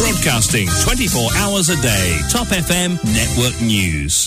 Broadcasting 24 hours a day. Top FM Network News.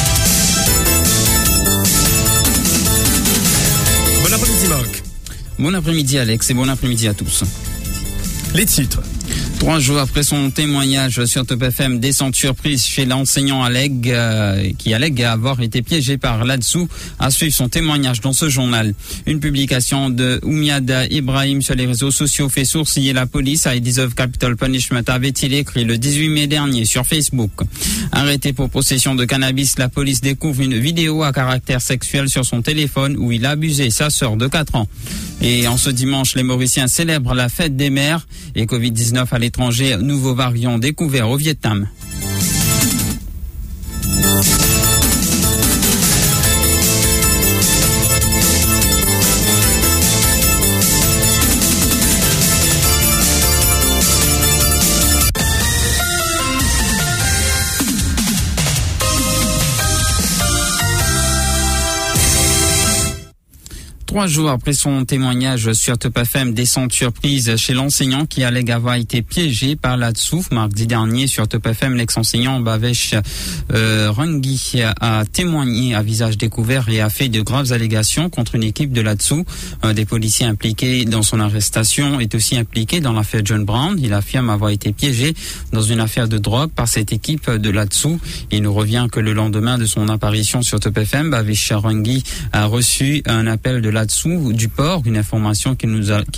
Bon après-midi Marc. Bon après-midi Alex et bon après-midi à tous. Les titres. 3 jours après son témoignage sur Top FM, descente surprise chez l'enseignant qui allègue avoir été piégé par là-dessous. À suivre son témoignage dans ce journal. Une publication de Oumiada Ibrahim sur les réseaux sociaux fait sourciller la police. I deserve capital punishment, avait-il écrit le 18 mai dernier sur Facebook. Arrêté pour possession de cannabis, la police découvre une vidéo à caractère sexuel sur son téléphone où il a abusé sa sœur de 4 ans. Et en ce dimanche, les Mauriciens célèbrent la fête des mères et Covid-19 à l'étranger, nouveau variant découvert au Vietnam. Trois jours après son témoignage sur Top FM, descente surprise chez l'enseignant qui allègue avoir été piégé par là-dessous. Mardi dernier sur Top FM, l'ex-enseignant Bavesh Rungi a témoigné à visage découvert et a fait de graves allégations contre une équipe de là-dessous. Un des policiers impliqués dans son arrestation est aussi impliqué dans l'affaire John Brown. Il affirme avoir été piégé dans une affaire de drogue par cette équipe de là-dessous. Il nous revient que le lendemain de son apparition sur Top FM, Bavesh Rungi a reçu un appel de là-dessous du port, une information qu'il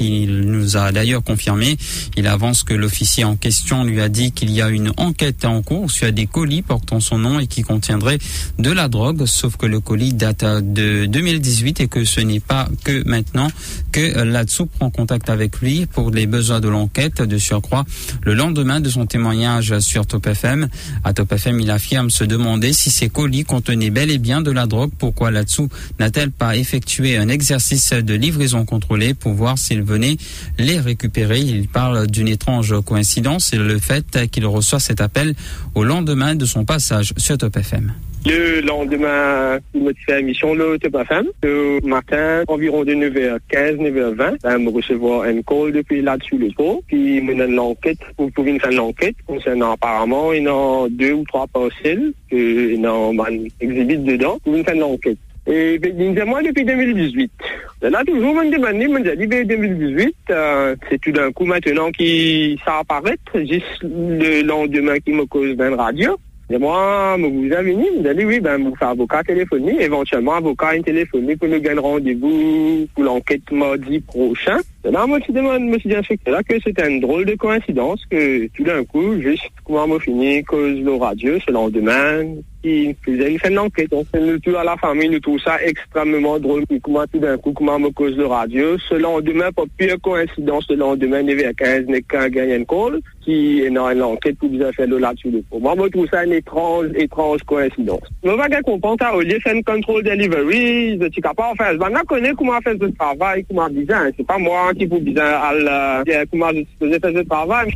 nous a d'ailleurs confirmée. Il avance que l'officier en question lui a dit qu'il y a une enquête en cours sur des colis portant son nom et qui contiendraient de la drogue, sauf que le colis date de 2018 et que ce n'est pas que maintenant que là-dessous prend contact avec lui pour les besoins de l'enquête. De surcroît, le lendemain de son témoignage sur Top FM, à Top FM, il affirme se demander si ces colis contenaient bel et bien de la drogue. Pourquoi là-dessous n'a-t-elle pas effectué un exercice de livraison contrôlée pour voir s'il venait les récupérer? Il parle d'une étrange coïncidence et le fait qu'il reçoit cet appel au lendemain de son passage sur Top FM. Le lendemain, il m'a fait émission le Top FM. Le matin, environ de 9h15, 9h20, je recevoir un call depuis là-dessus le pot. Puis, il me donne l'enquête, pour venir faire l'enquête concernant apparemment, il y a 2 ou 3 parcelles, il y a un exhibit dedans, pour venir faire l'enquête. Et moi depuis 2018. Là toujours me demandé, me dit 2018, c'est tout d'un coup maintenant qui ça apparaît, juste le lendemain qui me cause d'une radio. Et moi, vous avez venu, vous allez oui, vous faites avocat téléphoner, éventuellement avocat téléphoner pour nous gagner rendez-vous pour l'enquête mardi prochain. Et là, moi, je me suis dit là que c'était une drôle de coïncidence que tout d'un coup, juste comment m'a fini cause le radio ce lendemain, il fait une enquête. Donc, nous tous à la famille, nous trouvons ça extrêmement drôle. Et comment tout d'un coup, comment me cause le radio, ce lendemain, pas pire coïncidence, le lendemain, 9h15, n'est qu'un gagnant call, qui est dans une enquête pour bien faire le là-dessus. Moi, je trouve ça une étrange coïncidence. Je ne vais pas comprendre, au lieu de faire une control delivery, je ne suis pas en faire. Je connais comment faire ce travail, comment bien. C'est pas moi qui peux bien, comment je faisais ce travail.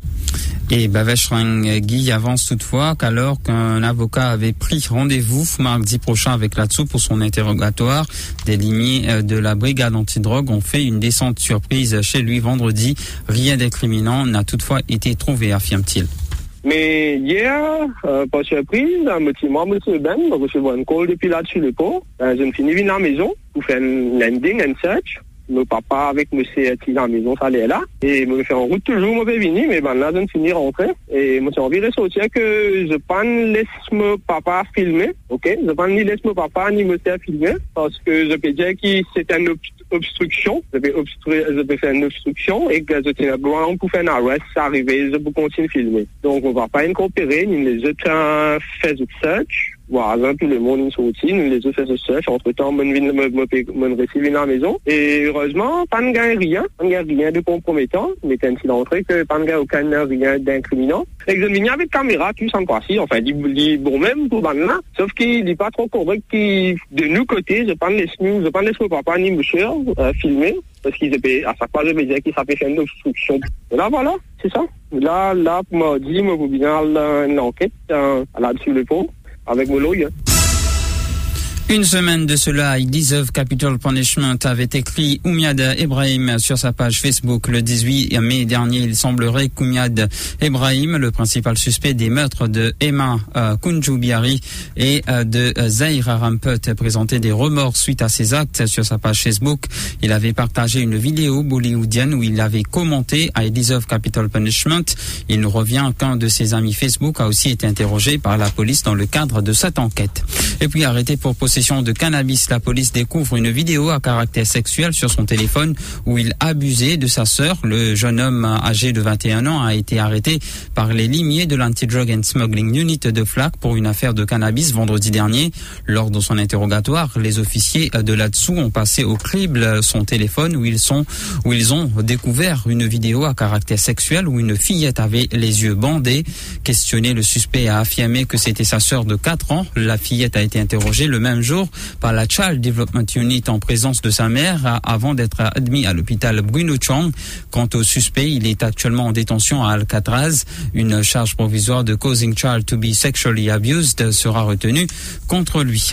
Et Bavesh Rungi avance toutefois qu'alors qu'un avocat avait pris rendez-vous mardi prochain avec là-dessous pour son interrogatoire, des lignées de la brigade antidrogue ont fait une descente surprise chez lui vendredi. Rien d'incriminant n'a toutefois été trouvé, affirme-t-il. Mais hier, par surprise, moi, monsieur Ben, je reçois un call depuis là-dessus le pot. Je me suis mis à la maison pour faire un landing, un search. Mon papa avec monsieur à la maison, ça allait là. Et me fait en route toujours, je vais venir, mais là, je me suis rentrer. Et moi, j'ai envie de sortir que je ne laisse mon papa filmer, ok? Je ne ni laisse mon papa ni monsieur filmer, parce que je peux dire que c'est une obstruction. Je peux faire une obstruction et que je tiens ground pour faire un arrest, ça arrive, je peux continuer à filmer. Donc, mon papa est coopéré, ni les autres fait le search. Voilà, tout le monde est sorti, nous les autres fait ce search. Entre-temps, me recevait dans la maison. Et heureusement, pas de rien de compromettant. Mais c'est ainsi d'entrée que pas de aucun rien d'incriminant. Et je viens avec caméra, tout sans quoi si, enfin, il bon même pour là. Sauf qu'il n'est pas trop correct de nous côté, je pas laisse mon papa ni monsieur, filmer. Parce qu'ils étaient, à chaque fois, je me disais qu'ils savaient faire une obstruction. Et là, voilà, c'est ça. Là, pour me dire, vous bien une enquête, là-dessus le pont. Avec mon lawyer. Une semaine de cela, I Deserve Capital Punishment avait écrit Oumiad Ebrahim sur sa page Facebook. Le 18 mai dernier, il semblerait qu'Oumiad Ebrahim, le principal suspect des meurtres de Emma Kunjoubiari et de Zahira Ramput, présentait des remords suite à ses actes. Sur sa page Facebook, il avait partagé une vidéo bollywoodienne où il avait commenté I Deserve Capital Punishment. Il nous revient qu'un de ses amis Facebook a aussi été interrogé par la police dans le cadre de cette enquête. Et puis arrêté pour possession de cannabis, la police découvre une vidéo à caractère sexuel sur son téléphone où il abusait de sa sœur. Le jeune homme âgé de 21 ans a été arrêté par les limiers de l'Anti-Drug and Smuggling Unit de FLAC pour une affaire de cannabis vendredi dernier. Lors de son interrogatoire, les officiers de là-dessous ont passé au crible son téléphone où ils ont découvert une vidéo à caractère sexuel où une fillette avait les yeux bandés. Questionné, le suspect a affirmé que c'était sa sœur de 4 ans. La fillette a été interrogée le même jour par la Child Development Unit en présence de sa mère avant d'être admis à l'hôpital Bruno Chang. Quant au suspect, il est actuellement en détention à Alcatraz. Une charge provisoire de causing child to be sexually abused sera retenue contre lui.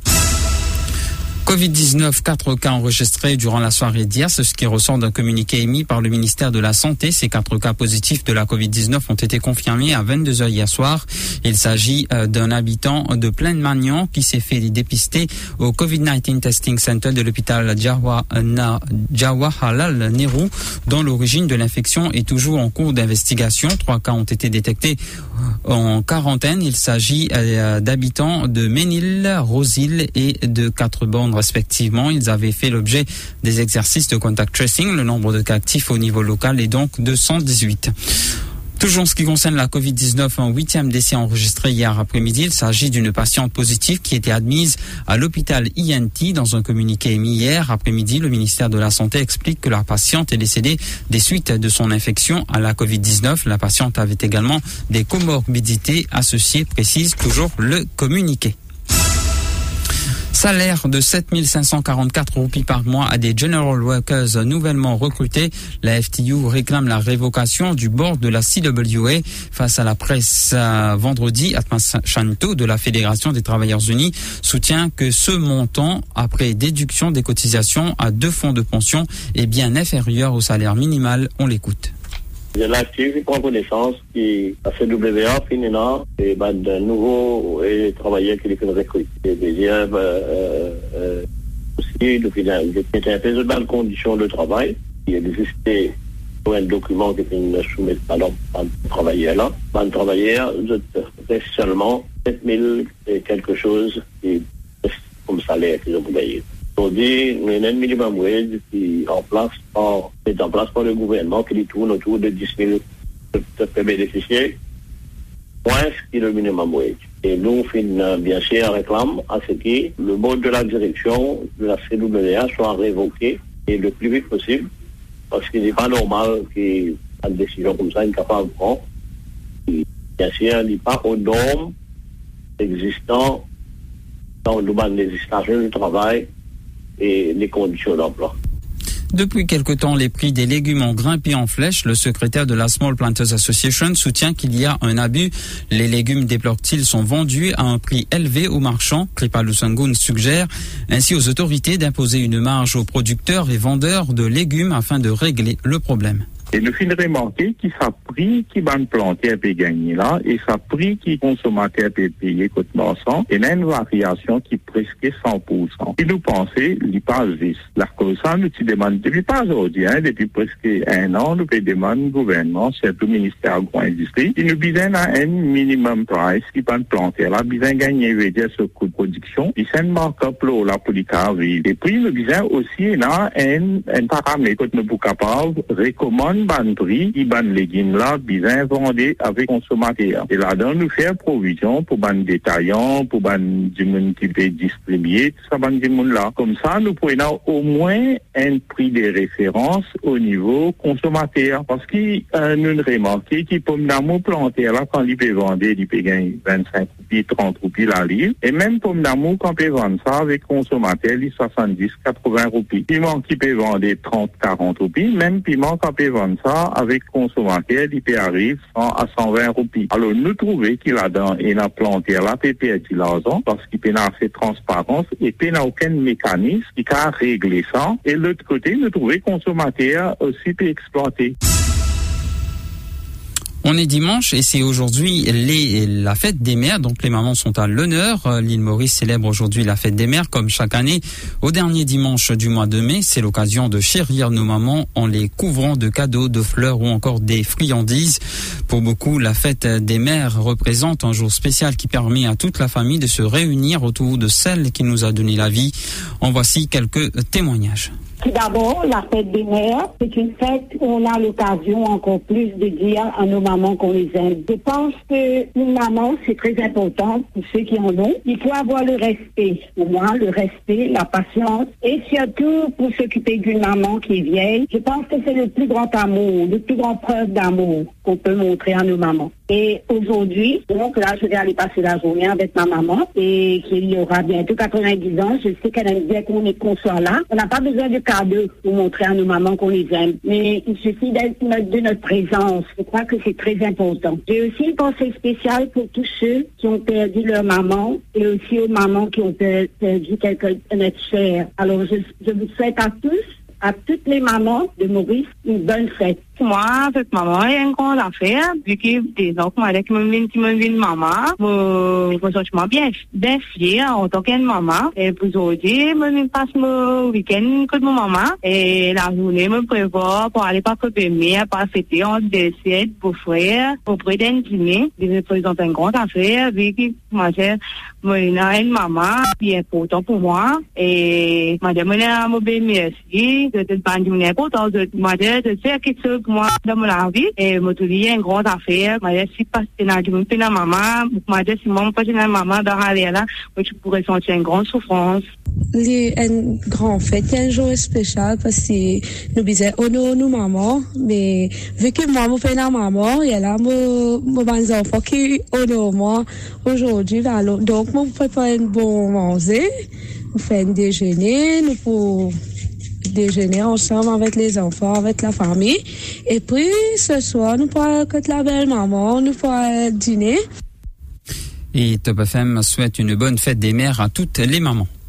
Covid-19, 4 cas enregistrés durant la soirée d'hier, c'est ce qui ressort d'un communiqué émis par le ministère de la Santé. Ces 4 cas positifs de la Covid-19 ont été confirmés à 22h hier soir. Il s'agit d'un habitant de Plaine-Magnan qui s'est fait dépister au COVID-19 Testing Center de l'hôpital Jawaharlal Nehru, dont l'origine de l'infection est toujours en cours d'investigation. 3 cas ont été détectés en quarantaine. Il s'agit d'habitants de Ménil, Rosil et de 4 bornes respectivement. Ils avaient fait l'objet des exercices de contact tracing. Le nombre de cas actifs au niveau local est donc de 118. Toujours en ce qui concerne la Covid-19, un 8e décès enregistré hier après-midi. Il s'agit d'une patiente positive qui était admise à l'hôpital INT. Dans un communiqué émis hier après-midi, le ministère de la Santé explique que la patiente est décédée des suites de son infection à la Covid-19. La patiente avait également des comorbidités associées, précise toujours le communiqué. Salaire de 7 544 roupies par mois à des General Workers nouvellement recrutés. La FTU réclame la révocation du board de la CWA. Face à la presse vendredi, Atmas Shanto de la Fédération des Travailleurs Unis soutient que ce montant, après déduction des cotisations à 2 fonds de pension, est bien inférieur au salaire minimal. On l'écoute. Je l'active, prend connaissance qui a fait WA, Finina, et de nouveaux travailleurs qui les recrutent. Et deuxième, aussi, depuis j'étais un peu dans les conditions de travail. Il existait un document qui est soumis à le travailleur là. Le travailleur, je seulement 7 000 et quelque chose comme salaire qu'ils ont payé. Aujourd'hui, nous avons un minimum wage qui est en place par le gouvernement qui tourne autour de 10 000 bénéficiaires, moins que le minimum wage. Et nous, bien sûr, réclame à ce que le board de la direction de la CWA soit révoqué et le plus vite possible, parce qu'il n'est pas normal qu'une décision comme ça soit capable de prendre. Bien sûr, il n'est pas aux normes existantes dans le domaine des stations de travail et les conditions d'emploi. Depuis quelque temps, les prix des légumes ont grimpé en flèche. Le secrétaire de la Small Planters Association soutient qu'il y a un abus. Les légumes, déplore-t-il, sont vendus à un prix élevé aux marchands. Kripalu Sangoon suggère ainsi aux autorités d'imposer une marge aux producteurs et vendeurs de légumes afin de régler le problème. Et le fin de remarquer que ça prix qui va planter peut gagner là et ça prix qui consommateur peut payer côté marchand et là une variation qui est presque 100%. Et nous pensons il pas juste. La cause ça nous demande depuis pas aujourd'hui depuis presque 1 an nous demande gouvernement c'est le ministère de l'industrie il nous besoin un minimum price qui va planter là besoin gagner veut dire ce coût de production et c'est une markup là pour les carrés et puis nous besoin aussi là un paramètre que nous sommes capables recommande ban prix, qui ban légumes là, bien vendés avec consommateurs. Et là-dedans, nous faisons provision pour ban détaillants, pour ban du monde qui peut distribuer, tout ça ban du monde là. Comme ça, nous prenons au moins un prix de référence au niveau consommateur. Parce que nous remarquons qu'il peut nous planter là, quand il peut vendre, il peut gagner 25 roupies, 30 roupies la livre. Et même pour nous, quand il peut vendre ça avec consommateur, il 70, 80 roupies. Piment qui peut vendre 30, 40 roupies, même piment quand il peut vendre comme ça, avec consommateur, il peut arriver 100 à 120 roupies. Alors, nous trouvons qu'il a dans une planté là, peut perdre l'argent parce qu'il peut pas faire transparence et peut n'a aucun mécanisme qui a réglé ça. Et de l'autre côté, nous trouvons consommateur aussi peut exploiter. On est dimanche et c'est aujourd'hui la fête des mères, donc les mamans sont à l'honneur. L'île Maurice célèbre aujourd'hui la fête des mères comme chaque année. Au dernier dimanche du mois de mai, c'est l'occasion de chérir nos mamans en les couvrant de cadeaux, de fleurs ou encore des friandises. Pour beaucoup, la fête des mères représente un jour spécial qui permet à toute la famille de se réunir autour de celle qui nous a donné la vie. En voici quelques témoignages. Tout d'abord, la fête des mères, c'est une fête où on a l'occasion encore plus de dire à nos mamans qu'on les aime. Je pense que une maman, c'est très important pour ceux qui en ont. Il faut avoir le respect. Pour moi, le respect, la patience et surtout pour s'occuper d'une maman qui est vieille. Je pense que c'est le plus grand amour, le plus grand preuve d'amour qu'on peut montrer à nos mamans. Et aujourd'hui, donc là, je vais aller passer la journée avec ma maman et qu'il aura bientôt 90 ans. Je sais qu'elle aime bien qu'on soit là. On n'a pas besoin de cadeaux pour montrer à nos mamans qu'on les aime. Mais il suffit de notre présence. Je crois que c'est très important. J'ai aussi une pensée spéciale pour tous ceux qui ont perdu leur maman et aussi aux mamans qui ont perdu quelqu'un de notre cher. Alors, je vous souhaite à toutes les mamans de Maurice, une bonne fête. Moi, avec maman, il y a une grande affaire, vu que des enfants qui me viennent maman, je me sens bien fière en tant que maman. Et pour aujourd'hui, je passe mon week-end avec mon maman. Et la journée, je prévois pour aller par côté de mère, pour fêter en décès pour frère, auprès d'un dîner. Je représente une grande affaire, vu que moi, j'ai une maman qui est importante pour moi. Et moi, je me merci de pas dire important, de faire quelque chose pour moi dans ma vie. Et moi, tout dit une grande affaire. Moi, je suis passée dans la maman. Moi, je suis la maman dans la là. Moi, je pourrais sentir une grande souffrance. Une grande fête, un jour spécial parce que nous disons honorer nos mamans, mais vu que moi, je suis la maman, il y a là, mes enfants qui honorent moi aujourd'hui. Donc, je prépare un bon manger, je fais un déjeuner, nous pouvons déjeuner ensemble avec les enfants, avec la famille. Et puis, ce soir, nous pourrons avec la belle maman, nous pourrons dîner. Et Top FM souhaite une bonne fête des mères à toutes les mamans.